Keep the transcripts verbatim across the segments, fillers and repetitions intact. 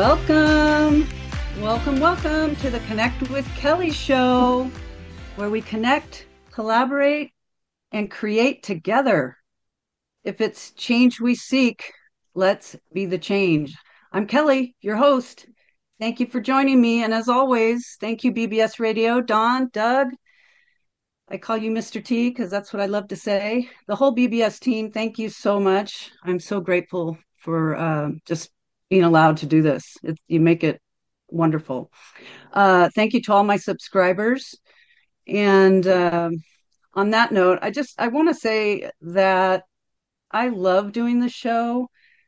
Welcome, welcome, welcome to the Connect with Kelly show, where we connect, collaborate, and create together. If it's change we seek, let's be the change. I'm Kelly, your host. Thank you for joining me. And as always, thank you, B B S Radio, Don, Doug. I call you Mister T because that's what I love to say. The whole B B S team, thank you so much. I'm so grateful for uh, just being allowed to do this. It, you make it wonderful. Uh, thank you to all my subscribers. And um, on that note, I just I want to say that I love doing the show.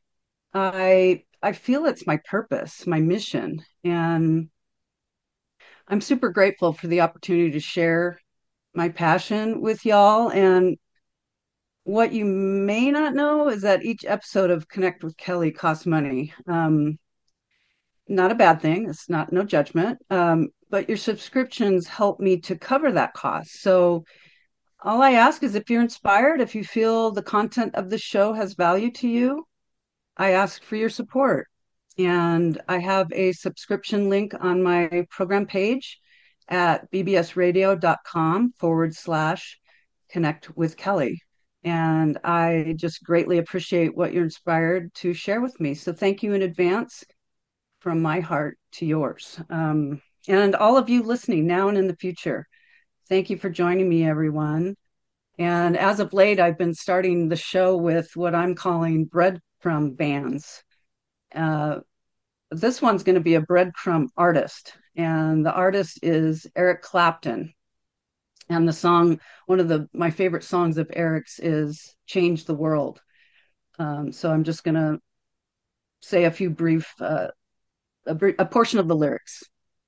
I I feel it's my purpose, my mission, and I'm super grateful for the opportunity to share my passion with y'all. And what you may not know is that each episode of Connect with Kelly costs money. Um, not a bad thing. It's not no judgment. Um, but your subscriptions help me to cover that cost. So all I ask is if you're inspired, if you feel the content of the show has value to you, I ask for your support. And I have a subscription link on my program page at bbsradio.com forward slash connect with Kelly. And I just greatly appreciate what you're inspired to share with me. So thank you in advance from my heart to yours. Um, and all of you listening now and in the future, thank you for joining me, everyone. And as of late, I've been starting the show with what I'm calling breadcrumb bands. Uh, this one's going to be a breadcrumb artist, and the artist is Eric Clapton. And the song, one of the my favorite songs of Eric's is "Change the World." Um, so I'm just going to say a few brief, uh, a, br- a portion of the lyrics.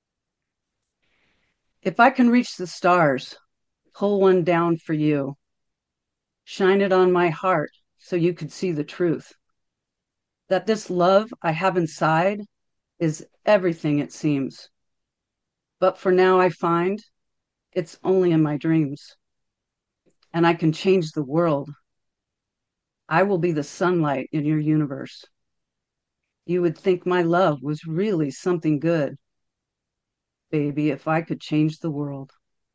If I can reach the stars, pull one down for you. Shine it on my heart so you could see the truth. That this love I have inside is everything it seems. But for now, I find it's only in my dreams. And I can change the world. I will be the sunlight in your universe. You would think my love was really something good, baby, if I could change the world.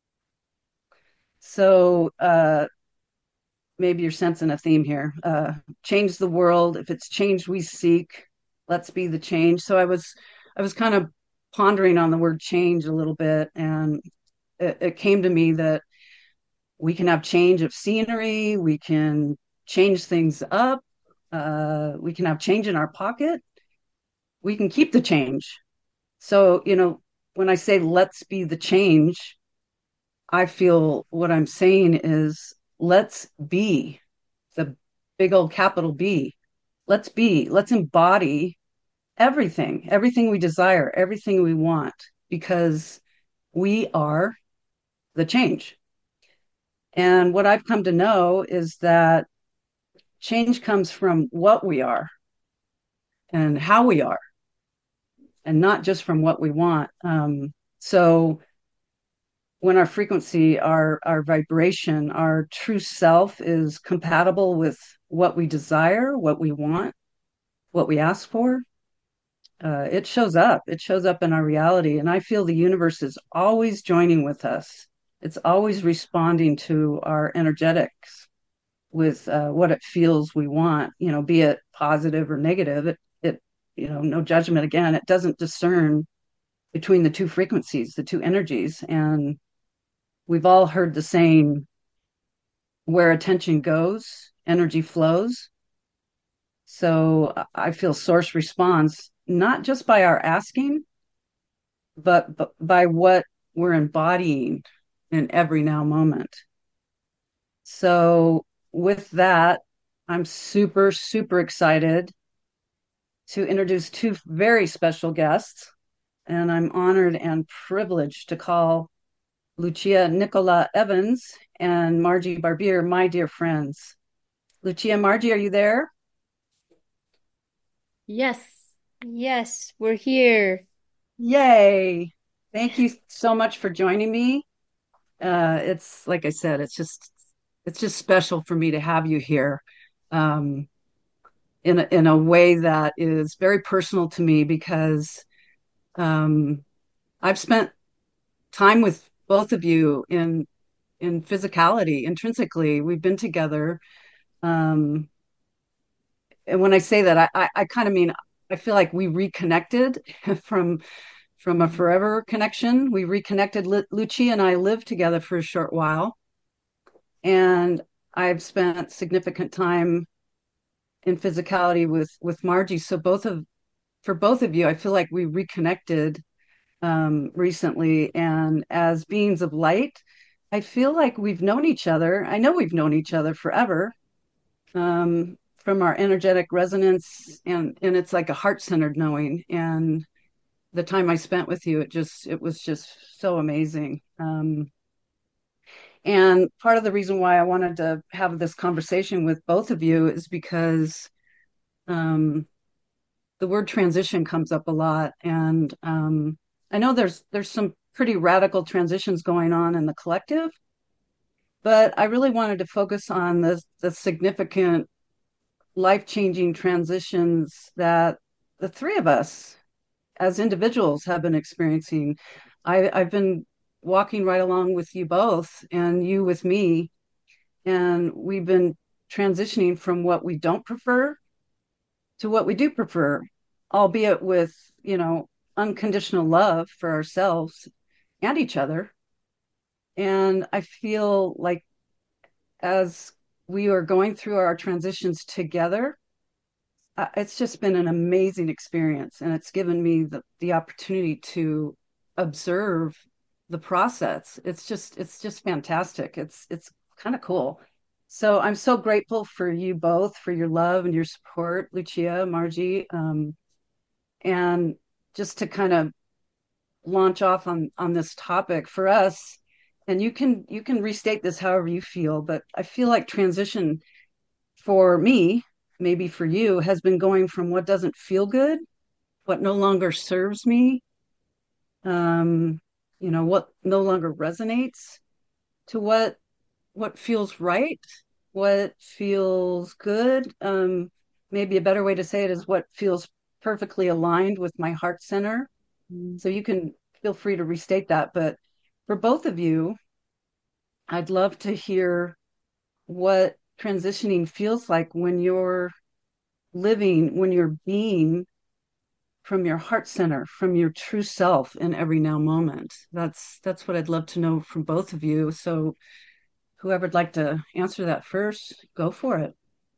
So uh, maybe you're sensing a theme here. Uh, change the world. If it's change we seek, let's be the change. So I was, I was kind of pondering on the word change a little bit, and it, it came to me that we can have change of scenery, we can change things up, uh, we can have change in our pocket, we can keep the change. So, you know, when I say let's be the change, I feel what I'm saying is let's be the big old capital B. Let's be, let's embody everything, everything we desire, everything we want, because we are the change. And what I've come to know is that change comes from what we are and how we are, and not just from what we want. Um, so when our frequency, our our vibration, our true self is compatible with what we desire, what we want, what we ask for, uh, it shows up. It shows up in our reality. And I feel the universe is always joining with us. It's always responding to our energetics with uh, what it feels we want, you know, be it positive or negative. It, it, you know, no judgment again. It doesn't discern between the two frequencies, the two energies. And we've all heard the saying, where attention goes, energy flows. So I feel source responds not just by our asking, but, but by what we're embodying in every now moment. So with that, I'm super, super excited to introduce two very special guests. And I'm honored and privileged to call Lucia Nicola Evans and Margie Barbier my dear friends. Lucia, Margie, are you there? Yes, yes, we're here. Yay. Thank you so much for joining me. Uh, it's like I said, it's just it's just special for me to have you here. Um, in a, in a way that is very personal to me because um, I've spent time with both of you in in physicality, intrinsically. We've been together. Um, and when I say that, I, I, I kind of mean I feel like we reconnected from from a forever connection. We reconnected. Lu- Lucia and I lived together for a short while, and I've spent significant time in physicality with with Margie. So both of for both of you, I feel like we reconnected um, recently, and as beings of light, I feel like we've known each other. I know we've known each other forever um, from our energetic resonance, and and it's like a heart centered knowing. And the time I spent with you, it just it was just so amazing. Um, and part of the reason why I wanted to have this conversation with both of you is because um, the word transition comes up a lot, and um, I know there's there's some pretty radical transitions going on in the collective, but I really wanted to focus on the the significant life-changing transitions that the three of us as individuals have been experiencing. I, I've been walking right along with you both, and you with me, and we've been transitioning from what we don't prefer to what we do prefer, albeit with, you know, unconditional love for ourselves and each other. And I feel like as we are going through our transitions together, uh, it's just been an amazing experience. And it's given me the, the opportunity to observe the process. It's just, it's just fantastic. It's, it's kind of cool. So I'm so grateful for you both, for your love and your support, Lucia, Margie. Um, and just to kind of launch off on on this topic for us, and you can you can restate this however you feel, but I feel like transition for me, maybe for you, has been going from what doesn't feel good, what no longer serves me, um you know, what no longer resonates, to what what feels right, what feels good. Um maybe a better way to say it is what feels perfectly aligned with my heart center. So you can feel free to restate that. But for both of you, I'd love to hear what transitioning feels like when you're living, when you're being from your heart center, from your true self in every now moment. That's that's what I'd love to know from both of you. So whoever'd like to answer that first, go for it.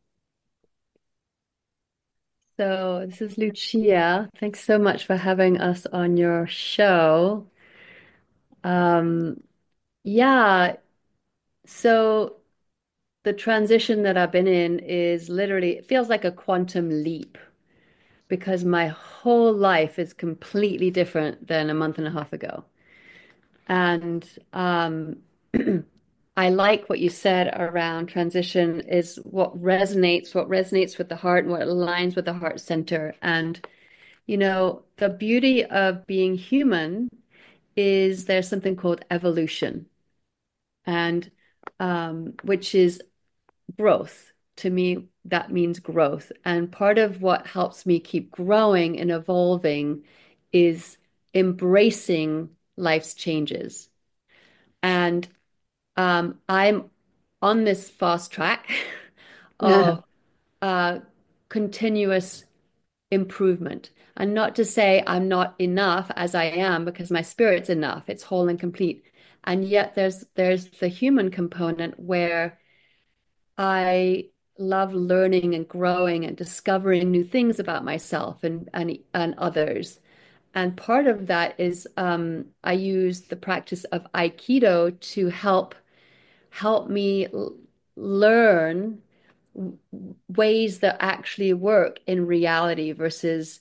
So, this is Lucia. Thanks so much for having us on your show. Um, yeah, so the transition that I've been in is literally, it feels like a quantum leap because my whole life is completely different than a month and a half ago. And um, I like what you said around transition is what resonates, what resonates with the heart and what aligns with the heart center. And, you know, the beauty of being human is there's something called evolution, and um, which is growth. To me, that means growth. And part of what helps me keep growing and evolving is embracing life's changes. And um, I'm on this fast track of uh, continuous improvement. And not to say I'm not enough as I am, because my spirit's enough, it's whole and complete. And yet there's there's the human component where I love learning and growing and discovering new things about myself and and, and others. And part of that is um, I use the practice of Aikido to help help me l- learn w- ways that actually work in reality versus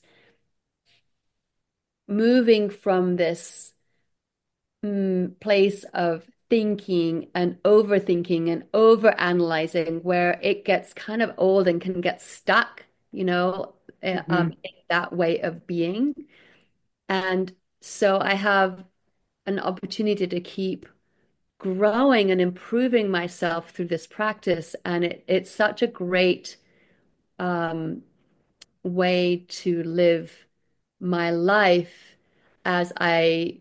moving from this mm, place of thinking and overthinking and overanalyzing where it gets kind of old and can get stuck, you know, uh, um, Mhm. in that way of being. And so I have an opportunity to keep growing and improving myself through this practice. And it, it's such a great um, way to live my life as I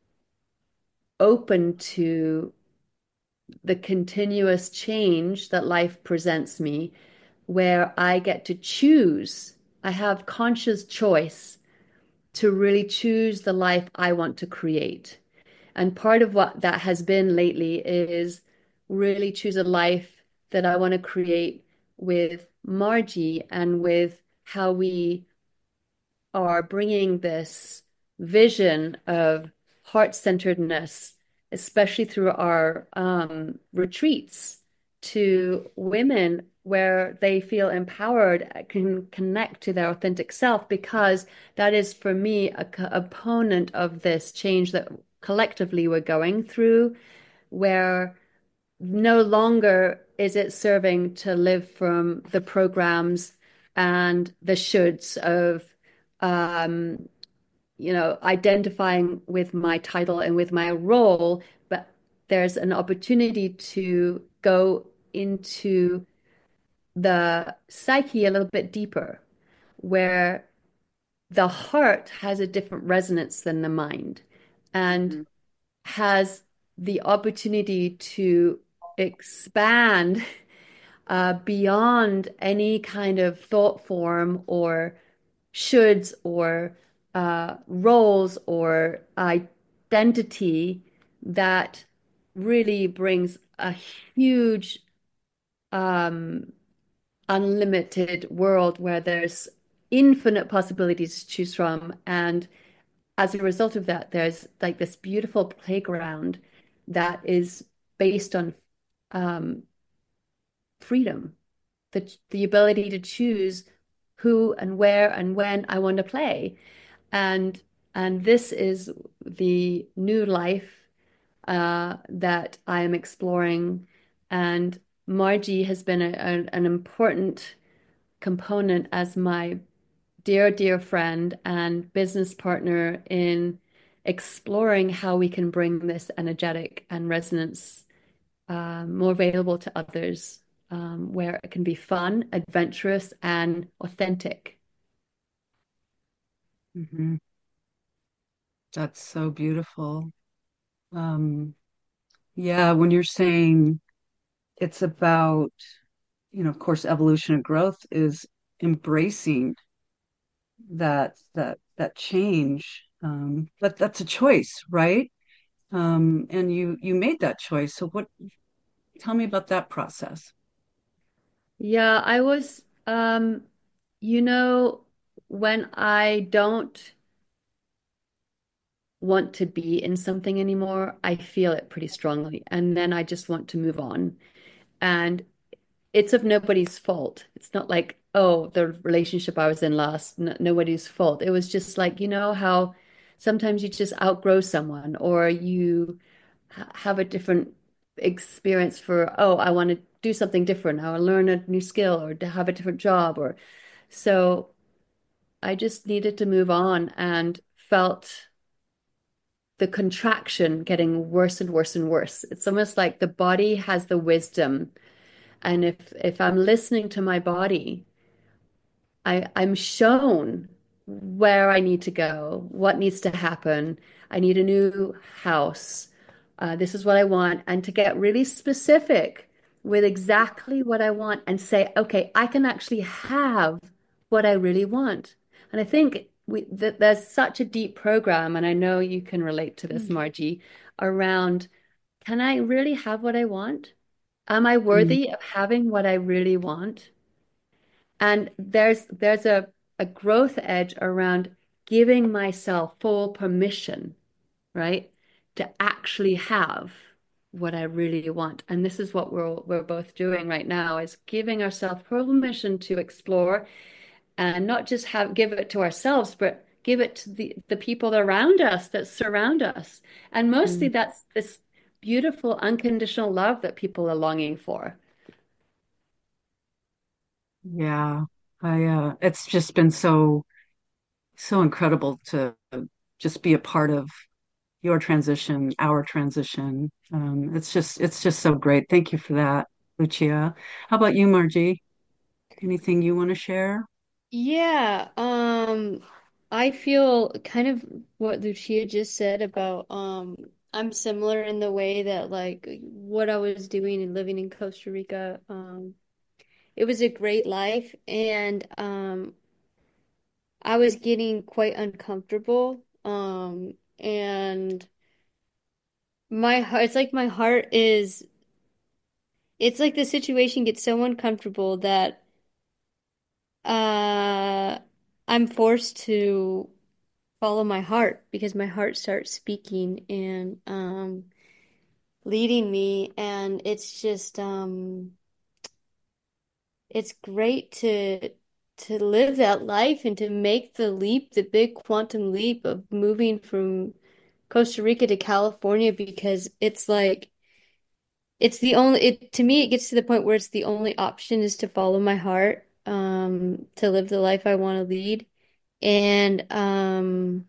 open to the continuous change that life presents me, where I get to choose. I have conscious choice to really choose the life I want to create. And part of what that has been lately is really choose a life that I want to create with Margie and with how we are bringing this vision of heart-centeredness, especially through our um, retreats, to women where they feel empowered, can connect to their authentic self, because that is for me a component of this change that collectively we're going through, where no longer is it serving to live from the programs and the shoulds of um, you know, identifying with my title and with my role, but there's an opportunity to go into the psyche a little bit deeper, where the heart has a different resonance than the mind and Mhm. has the opportunity to expand uh, beyond any kind of thought form or shoulds or uh, roles or identity that really brings a huge, um, unlimited world where there's infinite possibilities to choose from. And as a result of that, there's like this beautiful playground that is based on um, freedom, the the ability to choose who and where and when I want to play. And and this is the new life uh, that I am exploring. And Margie has been a, a, an important component as my dear, dear friend and business partner in exploring how we can bring this energetic and resonance um, more available to others, um, where it can be fun, adventurous, and authentic. Mhm. That's so beautiful. Um, yeah, when you're saying it's about, you know, of course, evolution and growth is embracing that that that change. Um, but that's a choice, right? Um, and you you made that choice. So what, tell me about that process. Yeah, I was, um, you know, when I don't want to be in something anymore, I feel it pretty strongly. And then I just want to move on. And it's of nobody's fault. It's not like, oh, the relationship I was in last, n nobody's fault. It was just like, you know, how sometimes you just outgrow someone or you ha have a different experience for, oh, I want to do something different. I want to learn a new skill or to have a different job or so I just needed to move on and felt the contraction getting worse and worse and worse. It's almost like the body has the wisdom. And if if I'm listening to my body, I, I'm shown where I need to go, what needs to happen. I need a new house. Uh, this is what I want. And to get really specific with exactly what I want and say, okay, I can actually have what I really want. And I think we, that there's such a deep program, and I know you can relate to this, Margie, around can I really have what I want? Am I Mm-hmm. worthy of having what I really want? And there's there's a, a growth edge around giving myself full permission, right? To actually have what I really want. And this is what we're we're both doing right now is giving ourselves permission to explore and not just have give it to ourselves, but give it to the, the people around us that surround us. And mostly that's this beautiful unconditional love that people are longing for. Yeah, I uh it's just been so so incredible to just be a part of your transition, our transition. Um, it's just it's just so great. Thank you for that, Lucia. How about you, Margie? Anything you want to share? Yeah, um, I feel kind of what Lucia just said about um I'm similar in the way that like what I was doing and living in Costa Rica, um, it was a great life and um I was getting quite uncomfortable. Um, and my heart, it's like my heart is, it's like the situation gets so uncomfortable that uh I'm forced to follow my heart because my heart starts speaking and um leading me, and it's just um it's great to to live that life and to make the leap, the big quantum leap of moving from Costa Rica to California, because it's like it's the only it to me it gets to the point where it's the only option is to follow my heart, um to live the life I want to lead. And um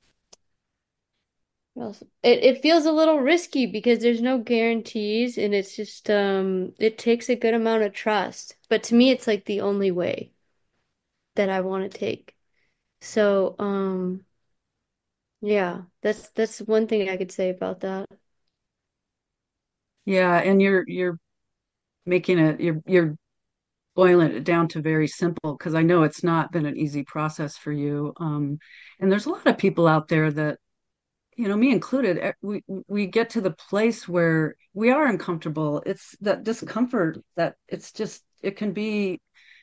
what else? It it feels a little risky because there's no guarantees, and it's just um it takes a good amount of trust. But to me it's like the only way that I want to take. So um yeah, that's that's one thing I could say about that. Yeah, and you're you're making it you're you're boiling it down to very simple because I know it's not been an easy process for you. Um, and there's a lot of people out there that, you know, me included, eh, we we get to the place where we are uncomfortable. It's that discomfort that it's just it can be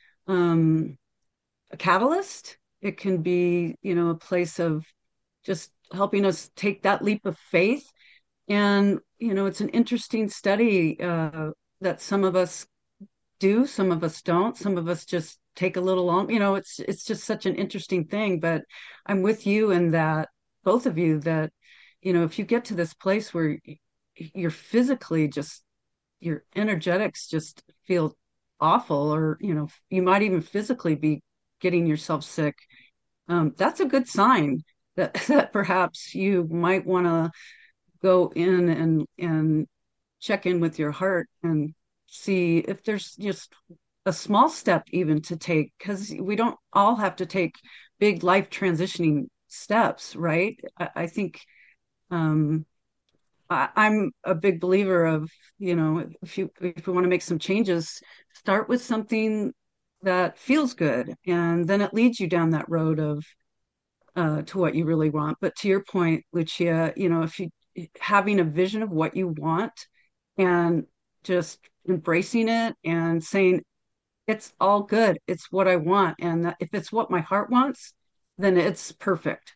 um a catalyst. It can be, you know, a place of just helping us take that leap of faith. And, you know, it's an interesting study uh, that some of us do, some of us don't, some of us just take a little long, you know, it's it's just such an interesting thing. But I'm with you in that, both of you, that, you know, if you get to this place where you're physically just your energetics just feel awful, or, you know, you might even physically be getting yourself sick, um, that's a good sign that that perhaps you might want to go in and and check in with your heart and see if there's just a small step even to take, because we don't all have to take big life transitioning steps, right? I, I think um, I, I'm a big believer of, you know, if you if you want to make some changes, start with something that feels good, and then it leads you down that road of uh, to what you really want. But to your point, Lucia, you know, if you having a vision of what you want and just embracing it and saying, it's all good. It's what I want. And if it's what my heart wants, then it's perfect.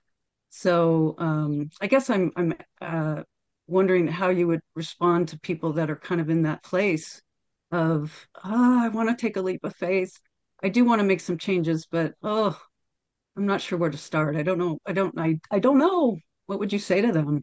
So um, I guess I'm I'm uh, wondering how you would respond to people that are kind of in that place of, oh, I want to take a leap of faith. I do want to make some changes, but oh, I'm not sure where to start. I don't know. I don't I I don't know. What would you say to them?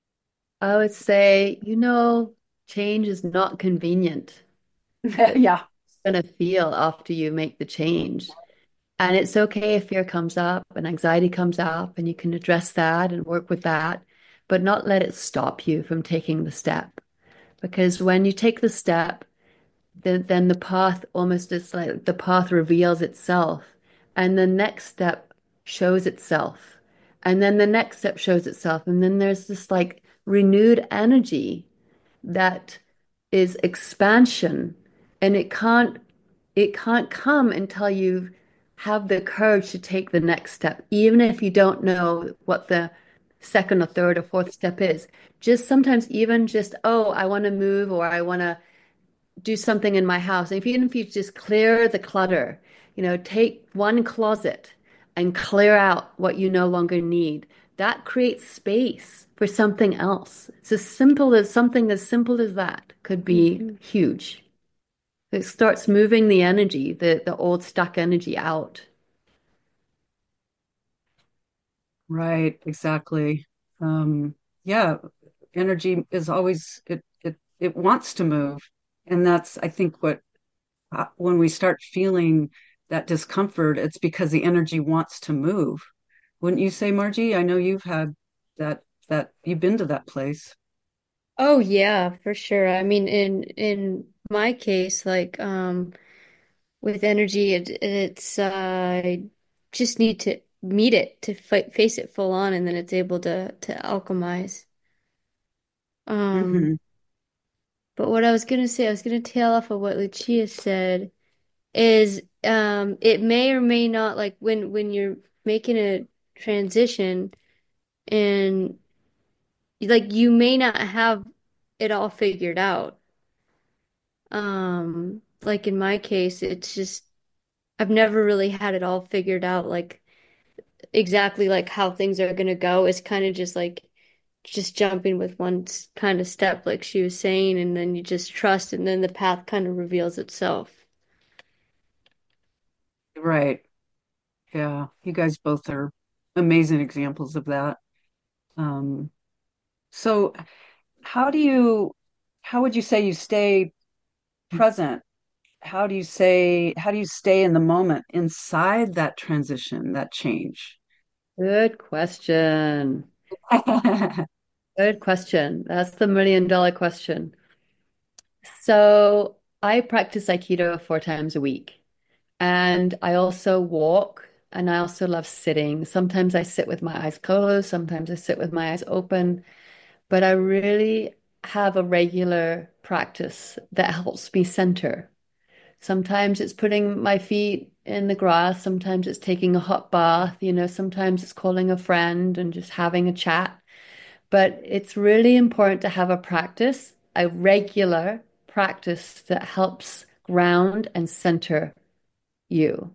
I would say, you know, change is not convenient. It's Yeah. gonna feel after you make the change. And it's okay if fear comes up and anxiety comes up, and you can address that and work with that, but not let it stop you from taking the step. Because when you take the step, then, then the path almost is like the path reveals itself, and the next step shows itself, and then the next step shows itself. And then there's this like renewed energy that is expansion, and it can't it can't come until you have the courage to take the next step, even if you don't know what the second or third or fourth step is. Just sometimes even just, oh, I want to move, or I want to do something in my house. And if, even if you just clear the clutter, you know, take one closet and clear out what you no longer need, that creates space for something else. It's as simple as something as simple as that could be Mhm. huge. It starts moving the energy, the, the old stuck energy out. Right, exactly. Um, yeah, energy is always it it it wants to move, and that's I think what uh, when we start feeling that discomfort, it's because the energy wants to move. Wouldn't you say, Margie? I know you've had that that you've been to that place. Oh yeah, for sure. I mean, in in my case, like um with energy, it, it's uh just need to meet it to fight, face it full on, and then it's able to to alchemize. Um, Hmm. but what I was gonna say, I was gonna tail off of what Lucia said, is um it may or may not, like when when you're making a transition and like you may not have it all figured out. Um, like in my case, it's just I've never really had it all figured out, like exactly like how things are gonna go. It's kind of just like just jumping with one kind of step, like she was saying, and then you just trust, and then the path kind of reveals itself. Right. Yeah. You guys both are amazing examples of that. Um, so how do you, how would you say you stay present? How do you say, how do you stay in the moment inside that transition, that change? Good question. Good question. That's the million dollar question. So I practice Aikido four times a week. And I also walk and I also love sitting. Sometimes I sit with my eyes closed, sometimes I sit with my eyes open, but I really have a regular practice that helps me center. Sometimes it's putting my feet in the grass, sometimes it's taking a hot bath, you know, sometimes it's calling a friend and just having a chat. But it's really important to have a practice, a regular practice that helps ground and center you.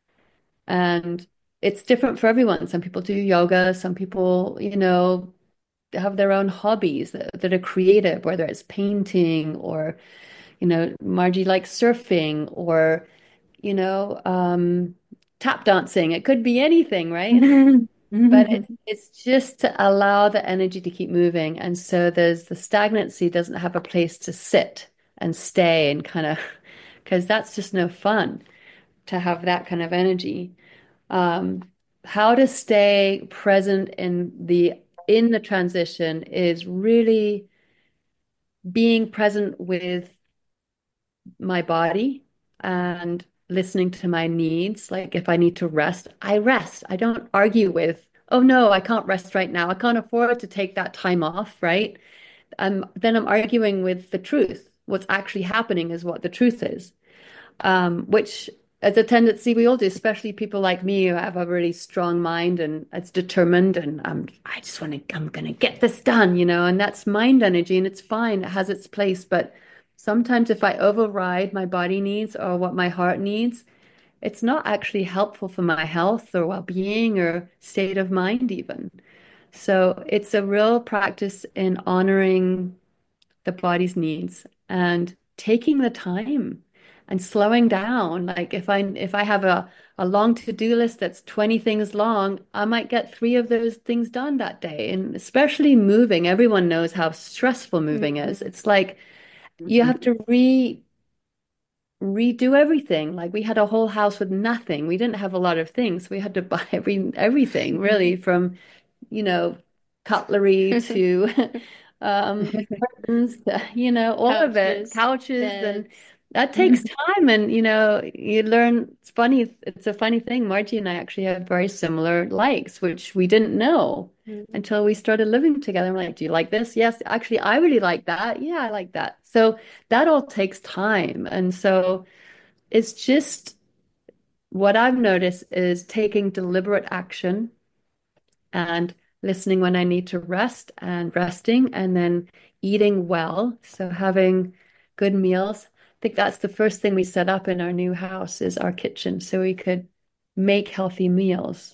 And it's different for everyone. Some people do yoga, some people, you know, have their own hobbies that, that are creative, whether it's painting or, you know, Margie likes surfing or, you know, um, tap dancing. It could be anything, right? But it's it's just to allow the energy to keep moving. And so there's the stagnancy doesn't have a place to sit and stay and kind of, because that's just no fun to have that kind of energy. Um, how to stay present in the in the transition is really being present with my body and listening to my needs. Like if I need to rest, I rest. I don't argue with, oh no, I can't rest right now. I can't afford to take that time off, right? Um, then I'm arguing with the truth. What's actually happening is what the truth is, um, which is a tendency we all do, especially people like me who have a really strong mind and it's determined and um, I just want to, I'm going to get this done, you know, and that's mind energy and it's fine. It has its place. But sometimes if I override my body needs or what my heart needs, it's not actually helpful for my health or well-being or state of mind even. So it's a real practice in honoring the body's needs and taking the time and slowing down. Like if I if I have a, a long to-do list that's twenty things long, I might get three of those things done that day. And especially moving, everyone knows how stressful moving is. It's like you have to re redo everything. Like we had a whole house with nothing. We didn't have a lot of things. We had to buy every everything really from, you know, cutlery to um curtains, to, you know, all of it, Couches, couches, and beds. that takes time. And you know, you learn. It's funny. It's a funny thing. Margie and I actually have very similar likes, which we didn't know Mhm. until we started living together. I'm like, do you like this? Yes, actually, I really like that. Yeah, I like that. So that all takes time. And so it's just what I've noticed is taking deliberate action and listening when I need to rest and resting and then eating well. So having good meals. I think that's the first thing we set up in our new house is our kitchen so we could make healthy meals.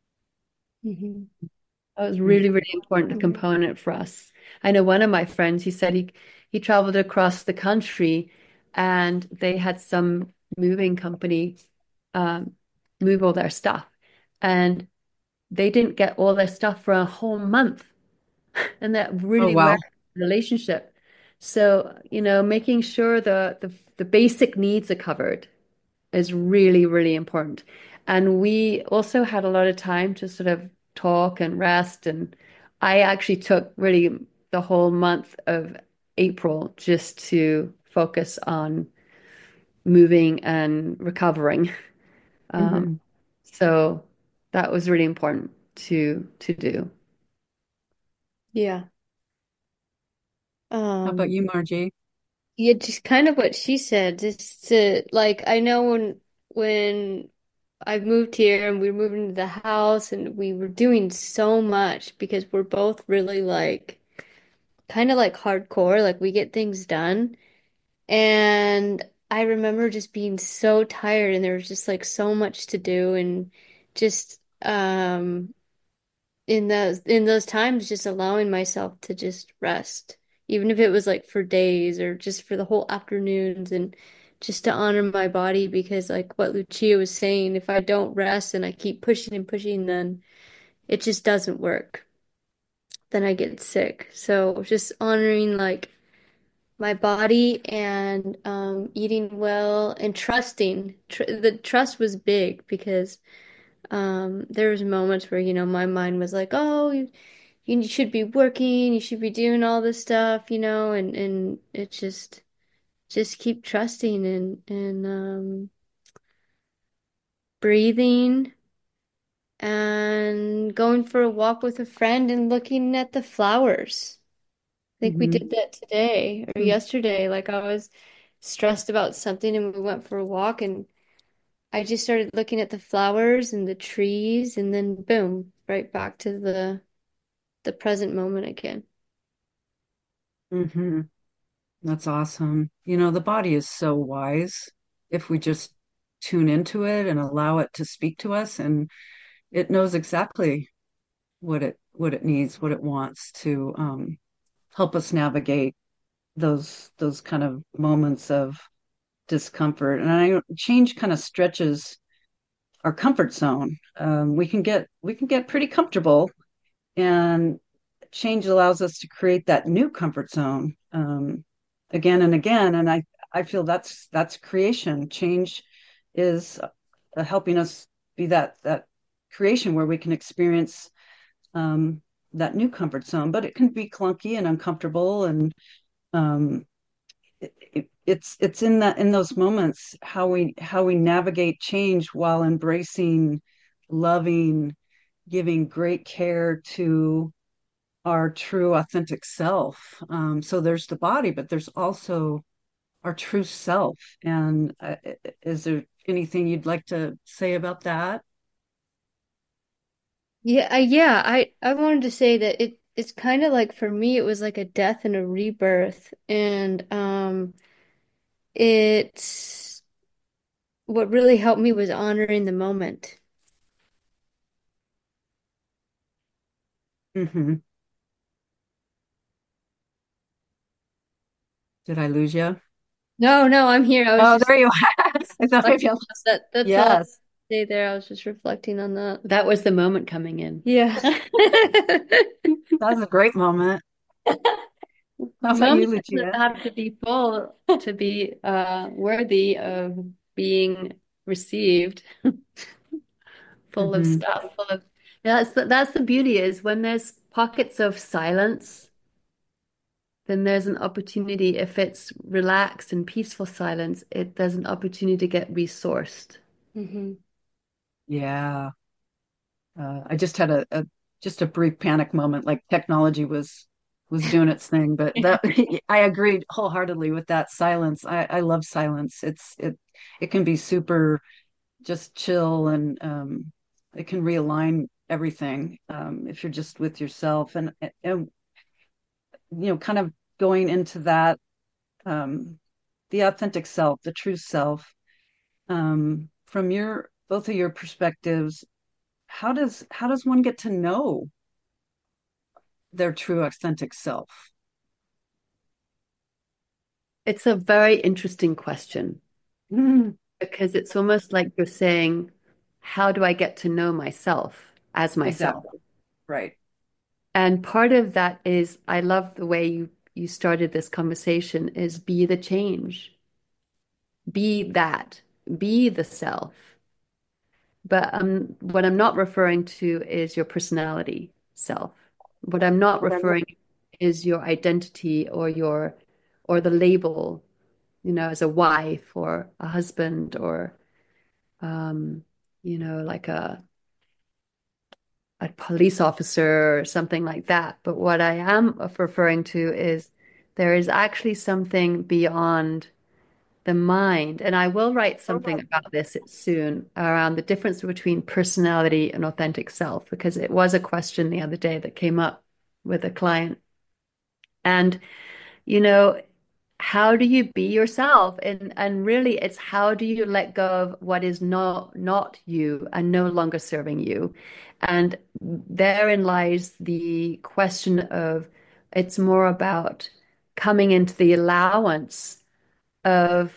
Mhm. That was really, really important Mhm. component for us. I know one of my friends, he said he he traveled across the country and they had some moving company um, move all their stuff. And they didn't get all their stuff for a whole month. And that Oh, really wow. wrecked the relationship. So, you know, making sure the the, the basic needs are covered is really, really important. And we also had a lot of time to sort of talk and rest. And I actually took really the whole month of April just to focus on moving and recovering. Um, Hmm. so that was really important to to do. Yeah. How about Um, you, Margie? yeah, just kind of what she said, just to like I know when when I moved here and we were moving to the house and we were doing so much because we're both really like kind of like hardcore, like we get things done. And I remember just being so tired and there was just like so much to do and just um in those in those times just allowing myself to just rest, even if it was like for days or just for the whole afternoons and just to honor my body because like what Lucia was saying, if I don't rest and I keep pushing and pushing, then it just doesn't work. Then I get sick. So just honoring like my body and um, eating well and trusting. Tr the trust was big because um, there was moments where, you know, my mind was like, oh, you, you should be working, you should be doing all this stuff, you know, and and it just just keep trusting and and um, breathing and going for a walk with a friend and looking at the flowers. I think we Hmm. did that today or yesterday. Like I was stressed about something and we went for a walk and I just started looking at the flowers and the trees and then boom, right back to the the present moment again. Hmm. That's awesome. You know, the body is so wise if we just tune into it and allow it to speak to us, and it knows exactly what it what it needs, what it wants to um, help us navigate those those kind of moments of discomfort. And I change kind of stretches our comfort zone. Um, we can get we can get pretty comfortable, and change allows us to create that new comfort zone um, again and again. And I I feel that's that's creation. Change is uh, helping us be that that creation where we can experience um, that new comfort zone. But it can be clunky and uncomfortable, and um, it, it, it's it's in that in those moments how we how we navigate change while embracing, loving, giving great care to our true authentic self. Um, so there's the body, but there's also our true self. And uh, is there anything you'd like to say about that? Yeah, I, yeah, I I wanted to say that it it's kind of like for me it was like a death and a rebirth and um it's what really helped me was honoring the moment. Hmm. Did I lose you? No, no, I'm here. I was Oh, just there you are. I thought maybe I reflecting on lost. that. That's all I Yes, say there. I was just reflecting on that. That was the moment coming in. Yeah. that was a great moment. How The about you, moment doesn't Lucia? have to be full to be uh, worthy of being received, full of Hmm. stuff, full of that's the, that's the beauty is when there's pockets of silence, then there's an opportunity. If it's relaxed and peaceful silence, it there's an opportunity to get resourced. hmm Yeah. Uh, I just had a, a just a brief panic moment, like technology was was doing its thing. But that I agreed wholeheartedly with that silence. I, I love silence. It's it it can be super just chill, and um, it can realign everything um, if you're just with yourself, and and you know kind of going into that um, the authentic self, the true self. Um, from your both of your perspectives, how does how does one get to know their true authentic self? It's a very interesting question Mm, because it's almost like you're saying, how do I get to know myself as myself? exactly. Right. And part of that is I love the way you you started this conversation is be the change. Be that. Be the self. But um, what I'm not referring to is your personality self. What I'm not referring is your identity or your or the label, you know, as a wife or a husband or um, you know, like a a police officer or something like that. But what I am referring to is there is actually something beyond the mind. And I will write something about this soon around the difference between personality and authentic self, because it was a question the other day that came up with a client. And, you know, how do you be yourself? And and really it's how do you let go of what is not not you and no longer serving you? And therein lies the question of it's more about coming into the allowance of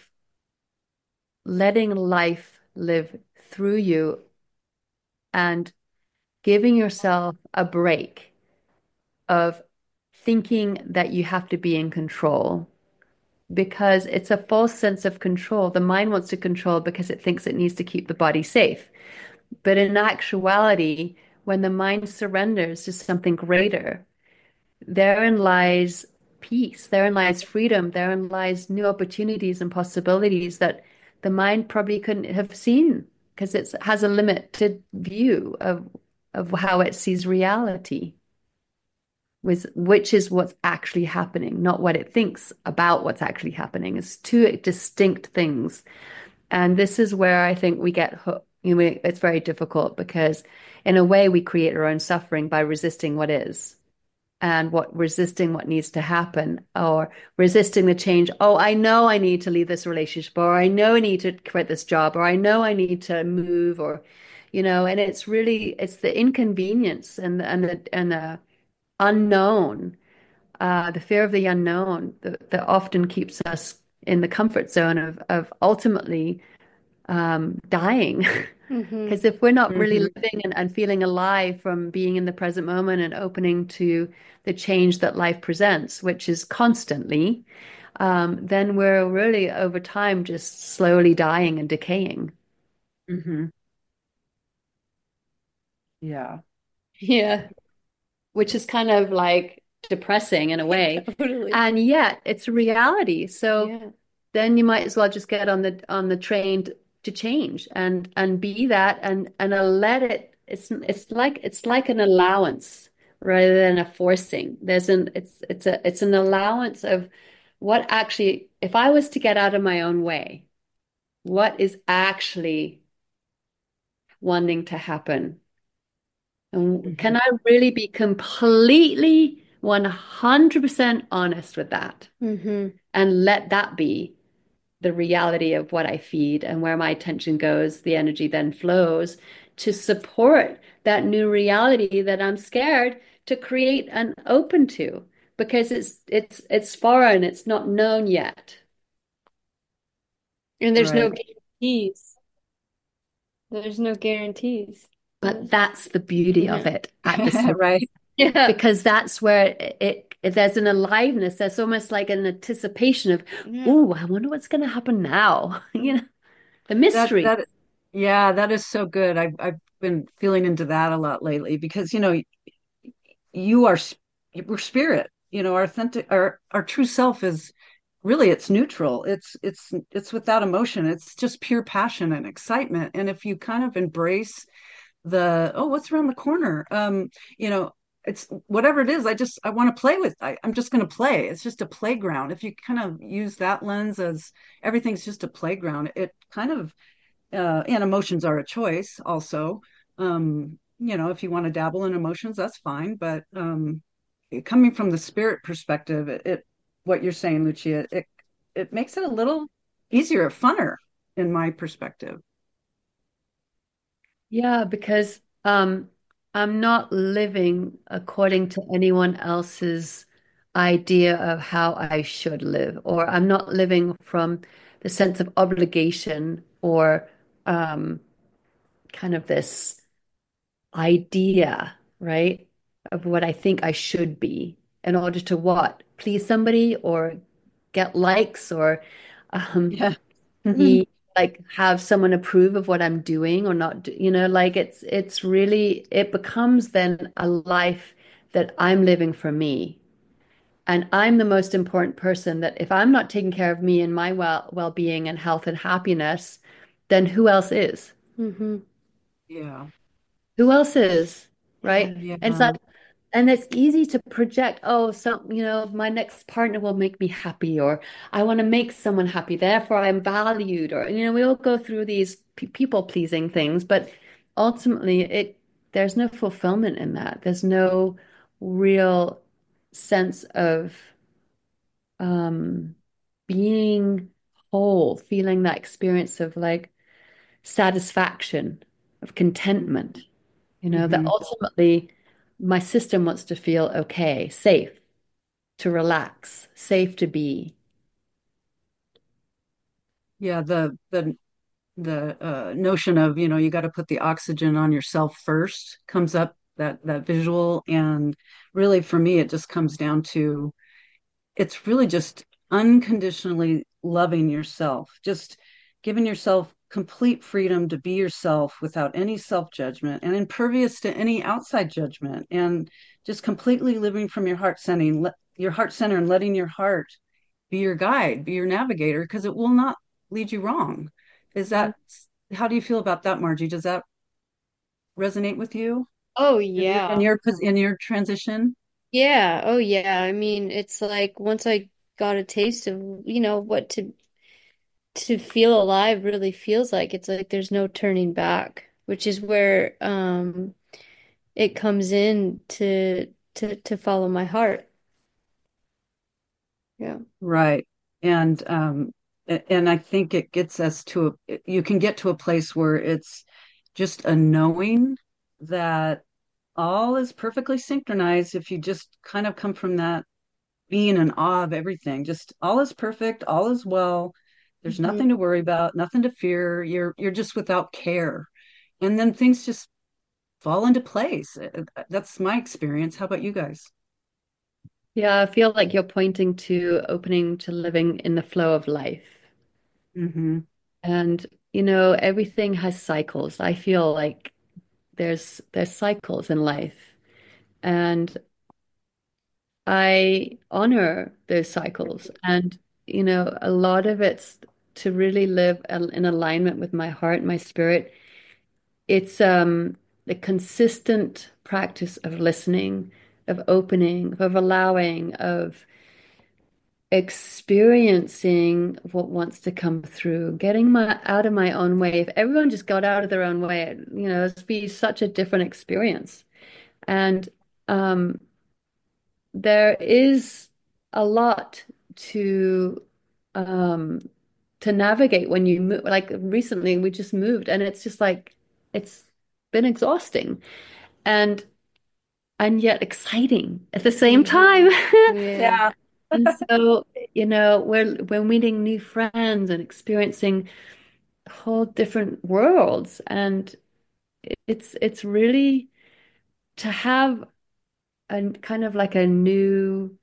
letting life live through you and giving yourself a break of thinking that you have to be in control because it's a false sense of control. The mind wants to control because it thinks it needs to keep the body safe. But in actuality, when the mind surrenders to something greater, therein lies peace, therein lies freedom, therein lies new opportunities and possibilities that the mind probably couldn't have seen because it has a limited view of of how it sees reality, with which is what's actually happening, not what it thinks about what's actually happening. It's two distinct things. And this is where I think we get hooked. You know, it's very difficult because in a way we create our own suffering by resisting what is and what resisting what needs to happen or resisting the change. Oh, I know I need to leave this relationship, or I know I need to quit this job, or I know I need to move, or, you know, and it's really, it's the inconvenience and, and the, and the unknown, uh, the fear of the unknown that, that often keeps us in the comfort zone of, of ultimately um, dying. Mm-hmm. Because if we're not really Mhm. living and, and feeling alive from being in the present moment and opening to the change that life presents, which is constantly, um, then we're really over time just slowly dying and decaying. Mhm. Yeah. Yeah, Which is kind of like depressing in a way. totally. And yet it's a reality. So Yeah. then you might as well just get on the on the train to, to change and and be that and and uh, let it it's it's like it's like an allowance rather than a forcing. There's an it's it's a it's an allowance of what actually if I was to get out of my own way, what is actually wanting to happen? And can Mhm. I really be completely one hundred percent honest with that Mm-hmm. and let that be the reality of what I feed and where my attention goes, the energy then flows to support that new reality that I'm scared to create and open to because it's it's it's foreign, it's not known yet. And there's no Right. guarantees. There's no guarantees. But that's the beauty of Yeah. it at the same Right. Yeah. because that's where it, it there's an aliveness. There's almost like an anticipation of, Yeah. oh, I wonder what's going to happen now. You know, the That mystery. that yeah, that is so good. I've I've been feeling into that a lot lately because you know you are s- we're spirit. You know, our authentic our our true self is really it's neutral. It's it's it's without emotion. It's just pure passion and excitement. And if you kind of embrace the oh what's around the corner um you know it's whatever it is I just I want to play with I, I'm just going to play. It's just a playground. If you kind of use that lens as everything's just a playground, it kind of uh and emotions are a choice also. um you know if you want to dabble in emotions, that's fine, but um coming from the spirit perspective, it, it what you're saying, Lucia, it it makes it a little easier, funner in my perspective. Yeah, because um, I'm not living according to anyone else's idea of how I should live, or I'm not living from the sense of obligation or um, kind of this idea, right, of what I think I should be in order to what? Please somebody or get likes or um, Yeah. be like have someone approve of what I'm doing or not, do- you know, like it's it's really it becomes then a life that I'm living for me. And I'm the most important person that if I'm not taking care of me and my well well-being and health and happiness, then who else is? Mm-hmm. Yeah. Who else is? right? And it's Yeah. like, and it's easy to project, oh, some, you know, my next partner will make me happy, or I want to make someone happy, therefore I'm valued, or, you know, we all go through these pe people pleasing things, but ultimately it, there's no fulfillment in that. There's no real sense of um, being whole, feeling that experience of like satisfaction, of contentment, you know, that Hmm. ultimately my system wants to feel okay, safe to relax, safe to be. Yeah, the the the uh, notion of, you know, you got to put the oxygen on yourself first comes up, that that visual. And really for me it just comes down to, it's really just unconditionally loving yourself, just giving yourself complete freedom to be yourself without any self-judgment and impervious to any outside judgment, and just completely living from your heart centering, let, your heart center, and letting your heart be your guide, be your navigator, because it will not lead you wrong. Is that, how do you feel about that, Margie? Does that resonate with you Oh in your in yeah. your in your transition? Yeah. Oh yeah. I mean, it's like once I got a taste of, you know, what to to feel alive really feels like, it's like there's no turning back, which is where um it comes in to to to follow my heart. Yeah. Right. And um a- and I think it gets us to a, you can get to a place where it's just a knowing that all is perfectly synchronized if you just kind of come from that being in awe of everything. Just all is perfect, all is well. There's Mhm. nothing to worry about, nothing to fear. You're you're just without care. And then things just fall into place. Uh, That's my experience. How about you guys? Yeah, I feel like you're pointing to opening to living in the flow of life. Hmm. And, you know, everything has cycles. I feel like there's there's cycles in life. And I honor those cycles. And, you know, a lot of it's to really live al- in alignment with my heart, my spirit. It's um the consistent practice of listening, of opening, of allowing, of experiencing what wants to come through, getting my out of my own way. If everyone just got out of their own way, you know, it'd be such a different experience. And um, there is a lot to um, to navigate when you move. Like recently, we just moved, and it's just like it's been exhausting and and yet exciting at the same time. Yeah. Yeah. And so, you know, we're we're meeting new friends and experiencing whole different worlds, and it's it's really to have a kind of like a new,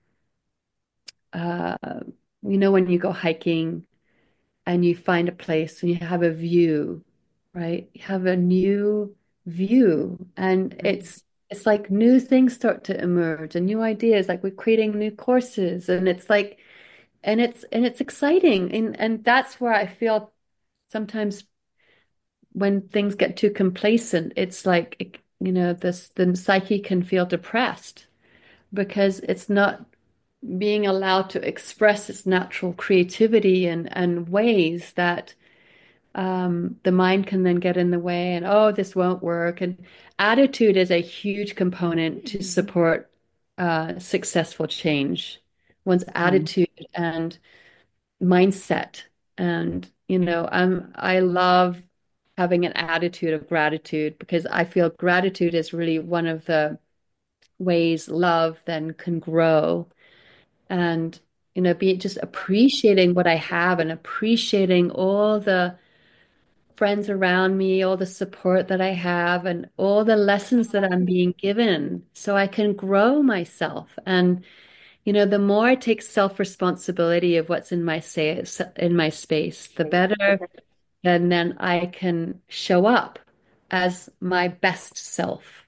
uh, you know, when you go hiking and you find a place and you have a view, right? You have a new view, and it's it's like new things start to emerge and new ideas. Like we're creating new courses, and it's like and it's and it's exciting, and and that's where I feel sometimes when things get too complacent, it's like it, you know, this the psyche can feel depressed because it's not being allowed to express its natural creativity and and ways that um, the mind can then get in the way and oh, this won't work. And attitude is a huge component to support uh, successful change. One's Mm. attitude and mindset. And, you know, I'm I love having an attitude of gratitude because I feel gratitude is really one of the ways love then can grow. And, you know, be just appreciating what I have and appreciating all the friends around me, all the support that I have, and all the lessons that I'm being given so I can grow myself. And you know, the more I take self-responsibility of what's in my say in my space, the better, and then I can show up as my best self.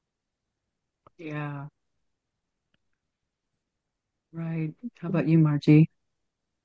Yeah. Right. How about you, Margie?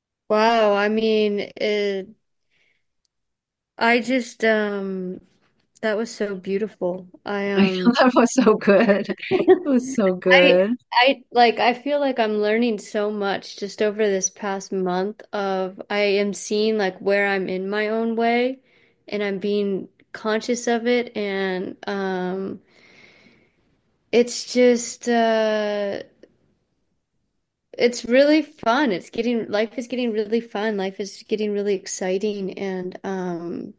Wow. I mean, it, I just um That was so beautiful. I I um thought that was so good. It was so I good. I like I feel like I'm learning so much just over this past month of I am seeing like where I'm in my own way and I'm being conscious of it and um it's just uh it's really fun. It's getting life is getting really fun. Life is getting really exciting and um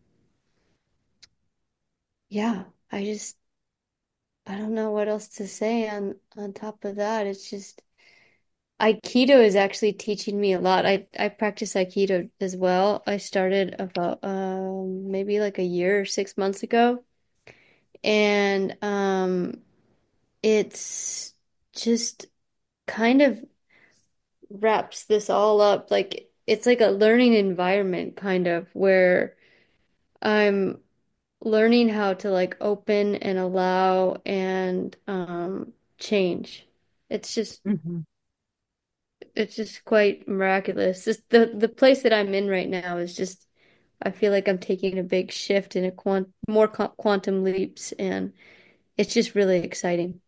yeah, I just I don't know what else to say on on top of that. It's just Aikido is actually teaching me a lot. I I practice Aikido as well. I started about um maybe like a year or six months ago, and um it's just kind of wraps this all up. Like it's like a learning environment kind of where I'm learning how to like open and allow and um change. It's just Mhm. it's just quite miraculous. Just the the place that I'm in right now is just I feel like I'm taking a big shift in a quant more qu quantum leaps and it's just really exciting.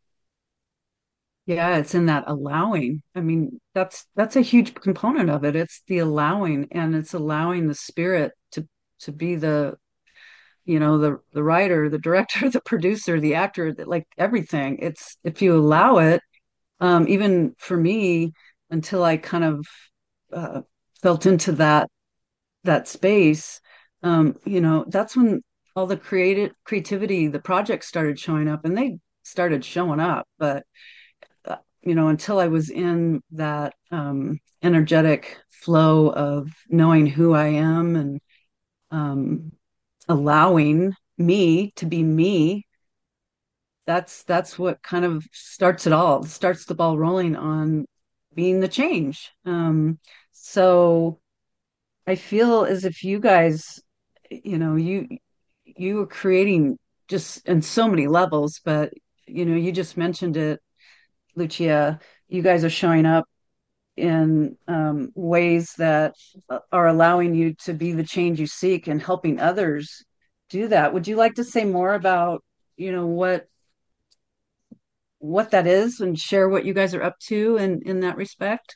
Yeah, it's in that allowing. I mean, that's that's a huge component of it. It's the allowing, and it's allowing the spirit to to be the, you know, the the writer, the director, the producer, the actor, like everything. It's if you allow it, um, even for me, until I kind of uh, felt into that that space, um, you know, that's when all the creative creativity, the projects started showing up, and they started showing up. But uh, you know, until I was in that um, energetic flow of knowing who I am and um, allowing me to be me, that's that's what kind of starts it all, starts the ball rolling on being the change. Um, so I feel as if you guys, you know, you you were creating just in so many levels, but you know, you just mentioned it, Lucia. You guys are showing up in um, ways that are allowing you to be the change you seek and helping others do that. Would you like to say more about, you know, what what that is and share what you guys are up to in in that respect?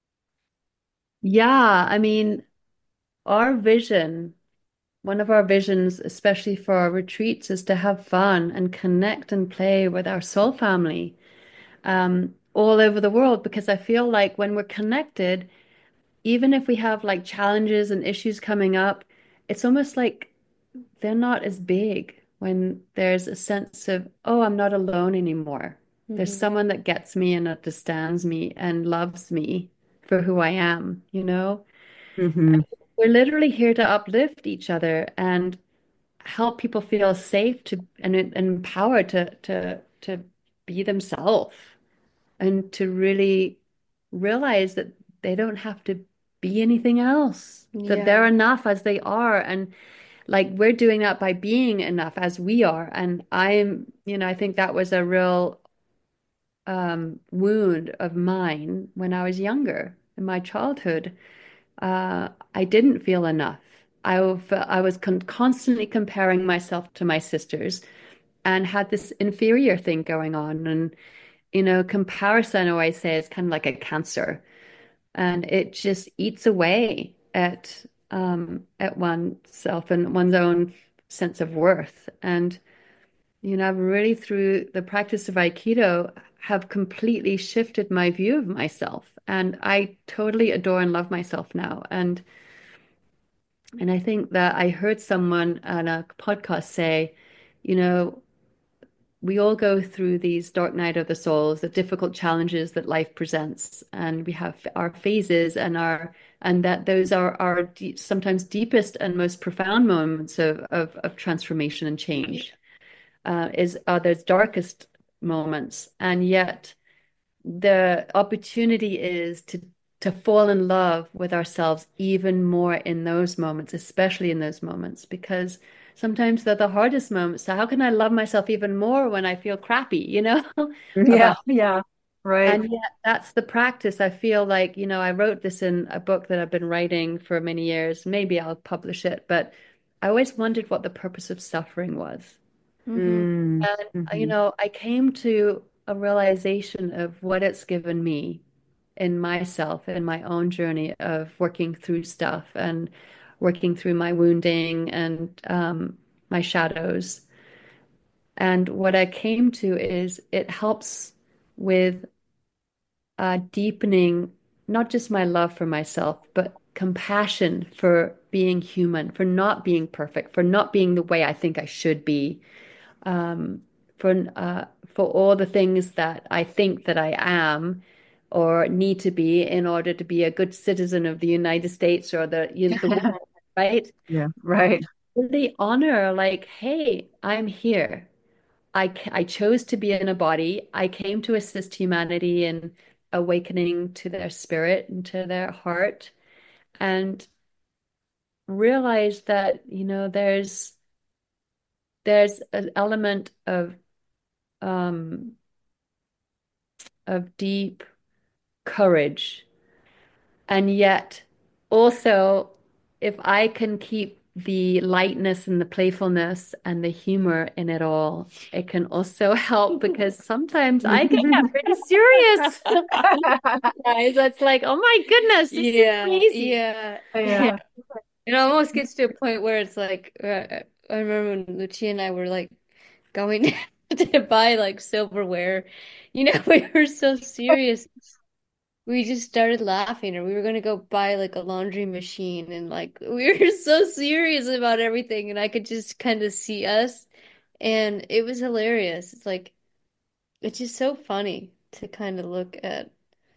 Yeah, I mean, our vision, one of our visions, especially for our retreats, is to have fun and connect and play with our soul family um, all over the world. Because I feel like when we're connected, even if we have like challenges and issues coming up, it's almost like they're not as big when there's a sense of, oh, I'm not alone anymore. There's Hmm. someone that gets me and understands me and loves me for who I am, you know? Mm-hmm. We're literally here to uplift each other and help people feel safe to and, and empowered to to to be themselves and to really realize that they don't have to be anything else, that they're Yeah. enough as they are. And like we're doing that by being enough as we are. And I'm, you know, I think that was a real um, wound of mine when I was younger in my childhood. Uh, I didn't feel enough. I, I was con constantly comparing myself to my sisters and had this inferior thing going on. And, you know, comparison, I always say, is kind of like a cancer, and it just eats away at um, at oneself and one's own sense of worth. And, you know, I've really, through the practice of Aikido, have completely shifted my view of myself. And I totally adore and love myself now. And and I think that I heard someone on a podcast say, you know, we all go through these dark night of the souls, the difficult challenges that life presents, and we have our phases and our and that those are our deep, sometimes deepest and most profound moments of of, of transformation and change. Uh, is are those darkest moments, and yet the opportunity is to to fall in love with ourselves even more in those moments, especially in those moments, because sometimes they're the hardest moments. So how can I love myself even more when I feel crappy, you know, Yeah, about yeah, right. and yet that's the practice. I feel like, you know, I wrote this in a book that I've been writing for many years. Maybe I'll publish it, but I always wondered what the purpose of suffering was. Hmm. Mm, And, uh, you hmm. know, I came to a realization of what it's given me in myself, in my own journey of working through stuff and working through my wounding and um, my shadows. And what I came to is it helps with uh, deepening not just my love for myself, but compassion for being human, for not being perfect, for not being the way I think I should be, um, for uh, for all the things that I think that I am or need to be in order to be a good citizen of the United States or the you know, the world, right? Yeah, right. Really honor, like, hey, I'm here. I, ca- I chose to be in a body. I came to assist humanity in awakening to their spirit and to their heart and realize that, you know, there's there's an element of um of deep courage. And yet also if I can keep the lightness and the playfulness and the humor in it all, it can also help because sometimes I can get pretty serious. Guys, that's like, oh my goodness, this is Yeah, crazy. yeah, yeah. Yeah. It almost gets to a point where it's like, uh, I remember when Lucia and I were like going to buy like silverware. You know, we were so serious. We just started laughing, or we were gonna go buy like a laundry machine, and like we were so serious about everything, and I could just kind of see us, and it was hilarious. It's like it's just so funny to kind of look at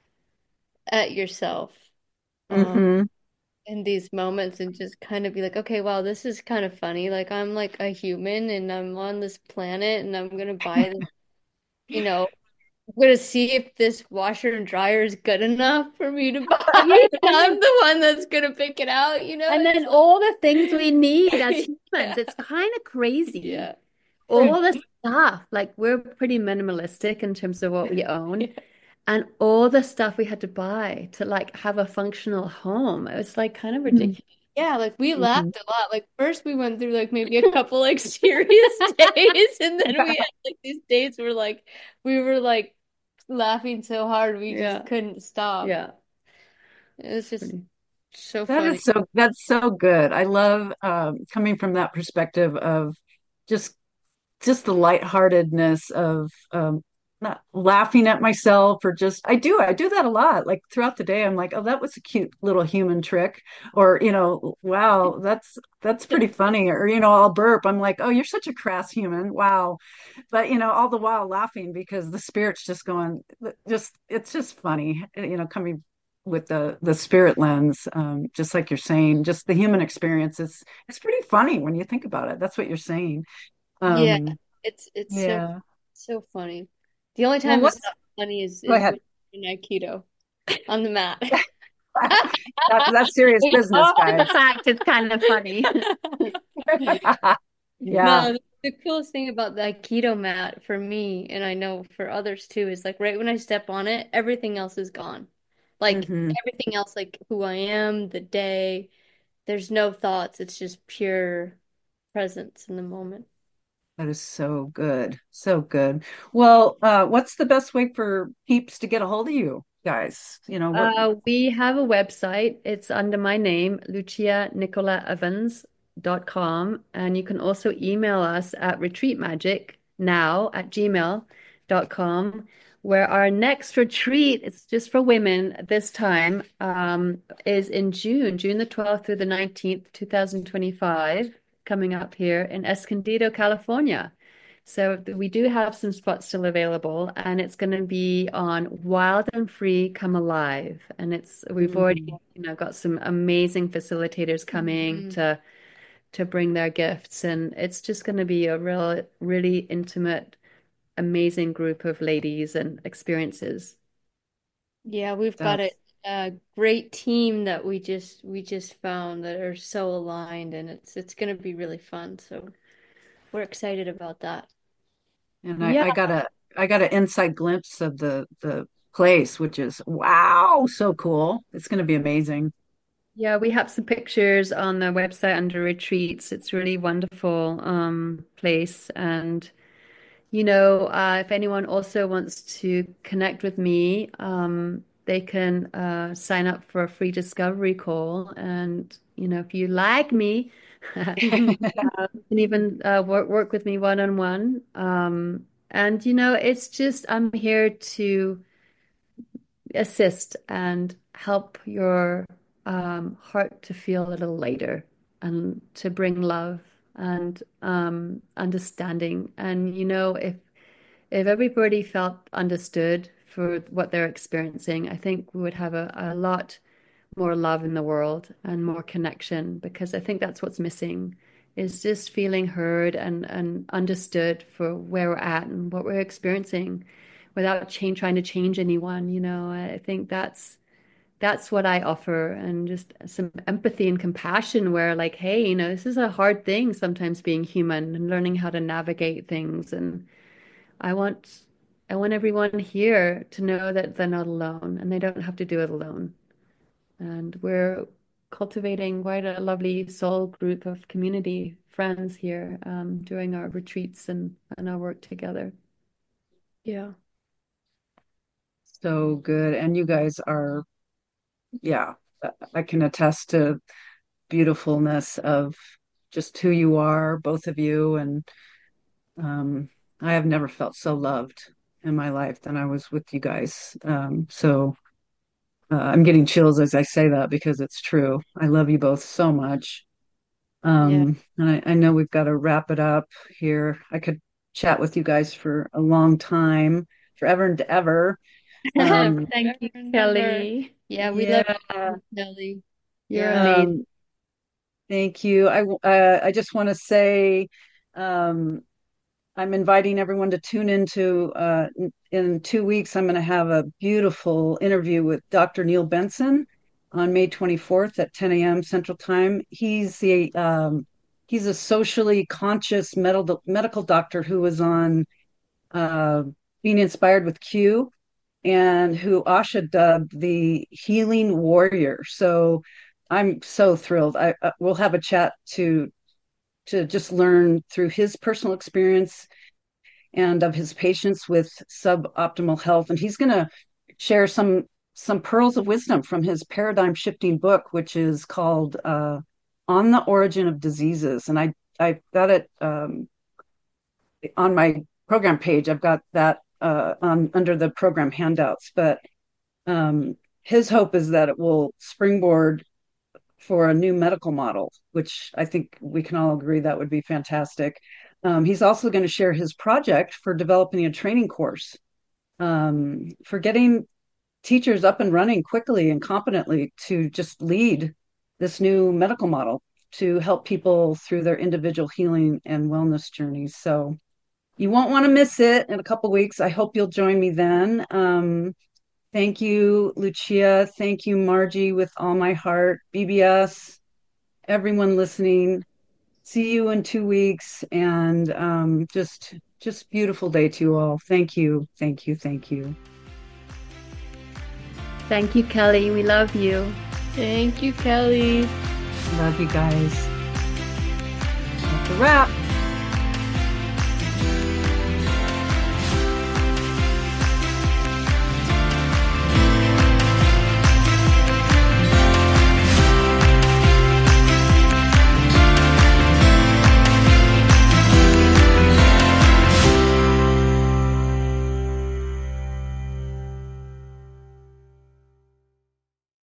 at yourself um Hmm. in these moments and just kind of be like, okay, wow, this is kind of funny. Like I'm like a human and I'm on this planet and I'm gonna buy this, you know, I'm gonna see if this washer and dryer is good enough for me to buy. Yeah. And I'm the one that's gonna pick it out, you know? And then It's all the things we need as like humans, yeah, it's kind of crazy. yeah. All the stuff, like we're pretty minimalistic in terms of what we own, and all the stuff we had to buy to like have a functional home. It was like kind of ridiculous. Yeah, like we Hmm. laughed a lot. Like first we went through like maybe a couple like serious days, and then we had like these days where like we were like laughing so hard we just Yeah. couldn't stop. Yeah. It was just Pretty. so That funny. is so that's so good. I love um, coming from that perspective of just just the lightheartedness of um, not laughing at myself or just I do I do that a lot. Like throughout the day, I'm like, oh, that was a cute little human trick, or you know, wow, that's that's pretty funny. Or you know, I'll burp. I'm like, oh, you're such a crass human. Wow, but you know, all the while laughing because the spirit's just going. Just it's just funny. You know, coming with the the spirit lens, um, just like you're saying, just the human experience. It's it's pretty funny when you think about it. That's what you're saying. Yeah, Um, it's it's so yeah. so funny. The only Well, time it's what's not funny is go is ahead. when you're in Aikido on the mat. That, that's serious business, Oh, the guys. fact it's kind of funny. Yeah. No, the coolest thing about the Aikido mat for me, and I know for others too, is like right when I step on it, everything else is gone. Like Hmm. everything else, like who I am, the day, there's no thoughts. It's just pure presence in the moment. That is so good. So good. Well, uh, what's the best way for peeps to get a hold of you guys? You know, what Uh, we have a website. It's under my name, lucia nicola evans dot com. And you can also email us at retreatmagic now at gmail dot com, where our next retreat, it's just for women this time, um, is in June, June the twelfth through the nineteenth, two thousand twenty-five, coming up here in Escondido, California. So we do have some spots still available, and it's going to be on Wild and Free Come Alive. And it's we've already, Mhm. you know, got some amazing facilitators coming Mhm. to to bring their gifts, and it's just going to be a real, really intimate, amazing group of ladies and experiences. Yeah, we've got a, That's a great team that we just we just found that are so aligned, and it's it's going to be really fun. So we're excited about that. and I, Yeah. I got a I got an inside glimpse of the the place, which is wow, so cool. It's going to be amazing. Yeah, we have some pictures on the website under retreats. It's really wonderful um, place. And, you know, uh, if anyone also wants to connect with me, um, they can uh, sign up for a free discovery call. And, you know, if you like me, Uh, you can even uh, work work with me one on one. Um, and you know, it's just I'm here to assist and help your um, heart to feel a little lighter and to bring love and um, understanding. And you know, if if everybody felt understood for what they're experiencing, I think we would have a, a lot more love in the world and more connection because I think that's what's missing is just feeling heard and, and understood for where we're at and what we're experiencing without change, trying to change anyone. You know, I think that's that's what I offer and just some empathy and compassion where like, hey, you know, this is a hard thing sometimes being human and learning how to navigate things. And I want I want everyone here to know that they're not alone and they don't have to do it alone. And we're cultivating quite a lovely soul group of community friends here um, doing our retreats and, and our work together. Yeah. So good. And you guys are, yeah, I can attest to beautifulness of just who you are, both of you. And um, I have never felt so loved in my life than I was with you guys. Um, so uh, I'm getting chills as I say that because it's true. I love you both so much. Yeah. Um, and I, I know we've got to wrap it up here. I could chat with you guys for a long time, forever and ever. Um, Thank you, Never. Kelly. Yeah, we love yeah. you, Kelly. You're Yeah. amazing. Um, thank you. I uh, I just want to say um, I'm inviting everyone to tune into uh, in, in two weeks. I'm going to have a beautiful interview with Doctor Neil Benson on May twenty-fourth at ten a m. Central Time. He's the um, he's a socially conscious medical medical doctor who was on uh, Being Inspired with Q and who Asha dubbed the healing warrior. So I'm so thrilled. I uh, we'll have a chat to to just learn through his personal experience and of his patients with suboptimal health. And he's going to share some some pearls of wisdom from his paradigm shifting book, which is called uh, "On the Origin of Diseases." And I I got it um, on my program page. I've got that uh, on under the program handouts. But um, his hope is that it will springboard for a new medical model, which I think we can all agree that would be fantastic. Um, he's also going to share his project for developing a training course um, for getting teachers up and running quickly and competently to just lead this new medical model to help people through their individual healing and wellness journeys. So you won't want to miss it in a couple weeks. I hope you'll join me then. Um, thank you, Lucia. Thank you, Margie, with all my heart. B B S, everyone listening. See you in two weeks, and um, just just beautiful day to you all. Thank you, thank you, thank you. Thank you, Kelly. We love you. Thank you, Kelly. Love you guys. That's a wrap.